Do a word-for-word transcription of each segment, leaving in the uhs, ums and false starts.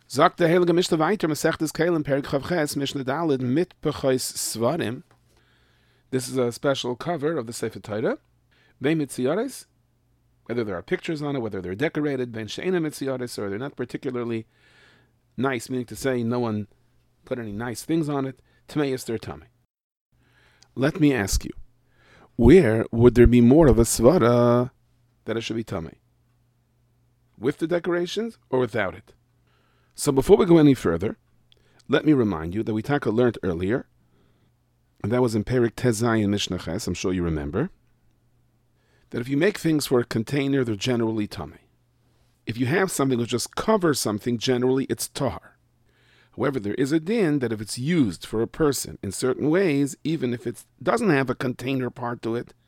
Sagt der Heilige Mishnah weiter, Masechtes Kelim, Perek Chavches, Mishnah Daled, mit Pechois Svarim. This is a special cover of the Sefer Torah. Bein mitziyares, whether there are pictures on it, whether they're decorated, bein she'ena mitziyares, or they're not particularly nice, meaning to say no one put any nice things on it, Tmeyes their tummy. Let me ask you, where would there be more of a svara that it should be tummy? With the decorations or without it? So before we go any further, let me remind you that we taka learned earlier, and that was in Perek Tezai and Mishnah Ches, I'm sure you remember, that if you make things for a container, they're generally tummy. If you have something that just covers something, generally it's tahar. However, there is a din that if it's used for a person in certain ways, even if it doesn't have a container part to it,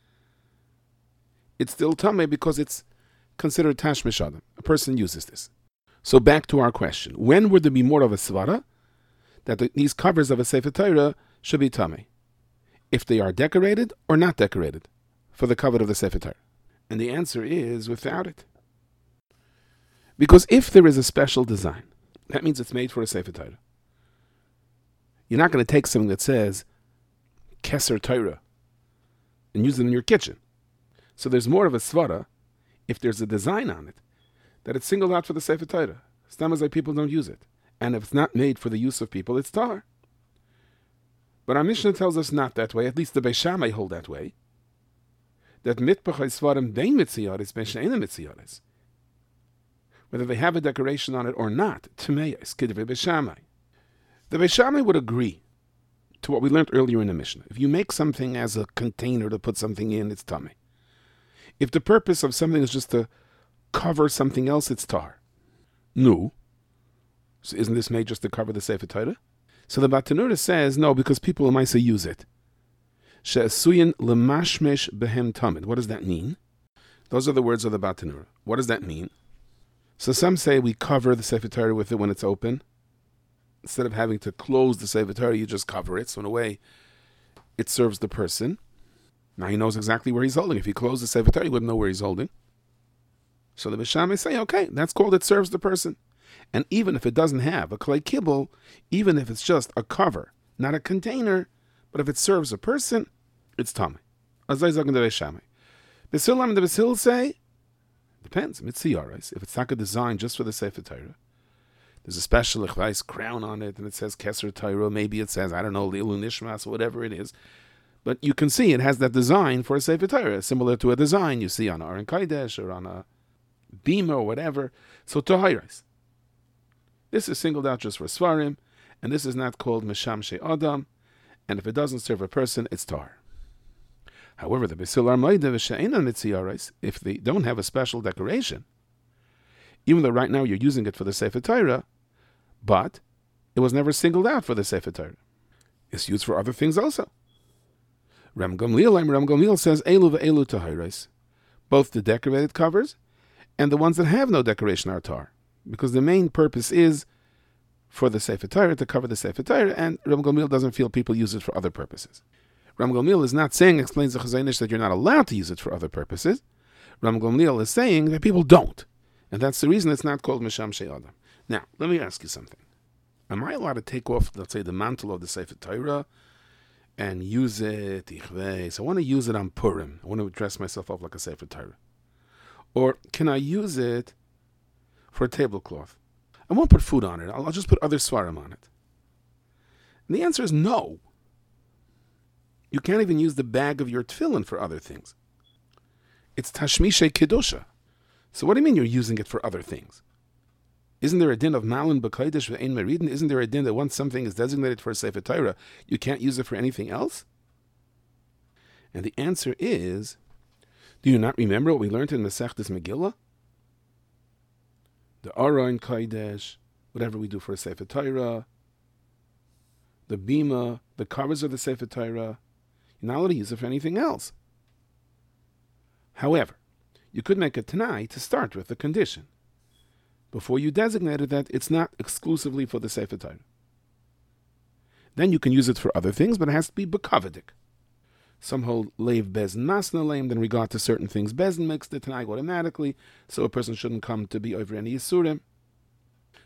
it's still tummy because it's considered tashmish adam. A person uses this. So back to our question. When would there be more of a svara that the, these covers of a Sefer Torah should be tummy? If they are decorated or not decorated for the cover of the Sefer Torah? And the answer is without it. Because if there is a special design, that means it's made for a Sefer Torah. You're not going to take something that says Keser Torah and use it in your kitchen. So there's more of a svara if there's a design on it that it's singled out for the Sefer Torah. Stam is like people don't use it. And if it's not made for the use of people, it's tar. But our Mishnah tells us not that way, at least the Beis Shammai hold that way, that mitbachai svarim bein mitziyaris, bein she'ena mitziyaris. Whether they have a decoration on it or not, Tmeyes, Kidvei Beis Shammai. The Beis Shammai would agree to what we learned earlier in the Mishnah. If you make something as a container to put something in, it's tummy. If the purpose of something is just to cover something else, it's tar. No. So isn't this made just to cover the Sefer Torah? So the Batanura says, no, because people in Maisa use it. She'esuyin lemashmesh behem tamid. What does that mean? Those are the words of the Batanura. What does that mean? So some say we cover the Sefer Torah with it when it's open. Instead of having to close the Sefer Torah, you just cover it. So in a way, it serves the person. Now he knows exactly where he's holding. If he closed the Sefer Torah, he wouldn't know where he's holding. So the Beis Shammai say, okay, that's called it serves the person. And even if it doesn't have a klei kibble, even if it's just a cover, not a container, but if it serves a person, it's tummy. As I say in the Beis Shammai. Beis Hillel and the Beis Hillel say, depends, mitziyaris. If it's not a design just for the Sefer Torah, there's a special ichvais crown on it, and it says Keser Torah, maybe it says, I don't know, Lilu Nishmas, or whatever it is. But you can see it has that design for a Sefer Torah, similar to a design you see on Aron Kodesh or on a Bima or whatever. So Tohiris. This is singled out just for Svarim, and this is not called Meshamshe Adam, and if it doesn't serve a person, it's Tar. However, the Beis Hillel Moide v'she'ena mitziyaris, if they don't have a special decoration, even though right now you're using it for the Sefer Torah, but it was never singled out for the Sefer Torah. It's used for other things also. Ram Gamliel, Ram Gamliel says, Elu ve'elu tahiris. Both the decorated covers and the ones that have no decoration are tar. Because the main purpose is for the Sefer Torah, to cover the Sefer Torah, and Ram Gamliel doesn't feel people use it for other purposes. Ram Gamliel is not saying, explains the Chazon Ish, that you're not allowed to use it for other purposes. Ram Gamliel is saying that people don't. And that's the reason it's not called Meshamshe Adam. Now, let me ask you something. Am I allowed to take off, let's say, the mantle of the Sefer Torah and use it, so I want to use it on Purim. I want to dress myself up like a Sefer Torah. Or can I use it for a tablecloth? I won't put food on it. I'll, I'll just put other svarim on it. And the answer is no. You can't even use the bag of your tefillin for other things. It's tashmishe kedusha. So what do you mean you're using it for other things? Isn't there a din of malin b'kodesh ve'ein meridin? Isn't there a din that once something is designated for a Sefer Torah, you can't use it for anything else? And the answer is, do you not remember what we learned in Masechtas Megillah? The Aron Kodesh, whatever we do for a Sefer Torah, the Bima, the covers of the Sefer Torah, you're not allowed to use it for anything else. However, you could make a Tanai to start with the condition. Before you designated that it's not exclusively for the Sefer Torah. Then you can use it for other things, but it has to be bekavadik. Some hold leiv bezin masna leimed in regard to certain things. Bezin makes the Tanai automatically, so a person shouldn't come to be over any yisurim.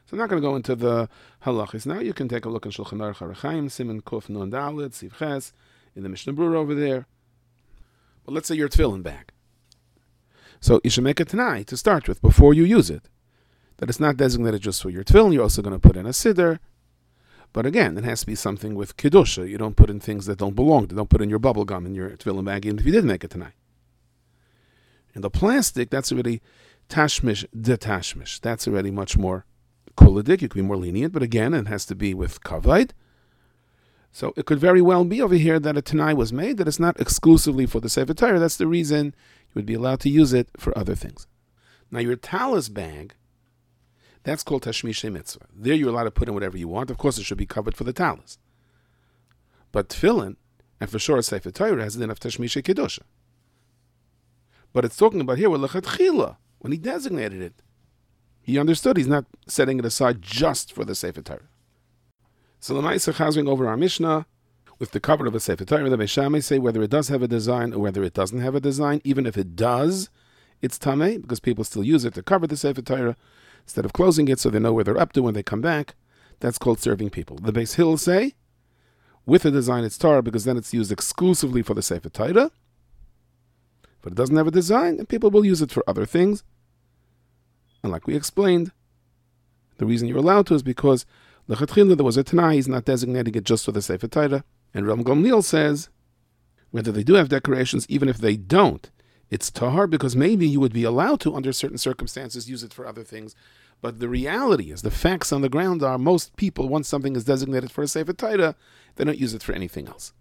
So I'm not going to go into the halachis now. You can take a look in Shulchan Aruch Harachaim, Siman Kuf Nun Dalet, Siv Ches, in the Mishnah Berurah over there. But let's say your tefillin bag. So you should make a tanai to start with before you use it. That it's not designated just for your tefillin. You're also going to put in a siddur. But again, it has to be something with kedusha. You don't put in things that don't belong. Don't put in your bubble gum in your tefillin bag, even if you did make a tanai. And the plastic, that's already tashmish detashmish. That's already much more kuladik. You can be more lenient, but again, it has to be with kavod. So it could very well be over here that a tanai was made, that it's not exclusively for the Sefer Torah. That's the reason you would be allowed to use it for other things. Now your talis bag, that's called tashmishay mitzvah. There you're allowed to put in whatever you want. Of course, it should be covered for the talis. But tefillin, and for sure a Sefer Torah, has enough tashmishay kedusha. But it's talking about here with lechatchila, when he designated it. He understood he's not setting it aside just for the Sefer Torah. So the Lamaisa chazering over our Mishnah with the cover of a Sefer Torah, the Beis Shammai say whether it does have a design or whether it doesn't have a design. Even if it does, it's tamei because people still use it to cover the Sefer Torah instead of closing it so they know where they're up to when they come back. That's called serving people. The Beis Hill say with a design it's Torah because then it's used exclusively for the Sefer Torah. But it doesn't have a design, and people will use it for other things. And like we explained, the reason you're allowed to is because lechatchila there was a tanai, he's not designating it just for the Sefer Torah. And Ram Gamliel says, whether they do have decorations, even if they don't, it's tahar because maybe you would be allowed to, under certain circumstances, use it for other things. But the reality is, the facts on the ground are, most people, once something is designated for a Sefer Torah, they don't use it for anything else.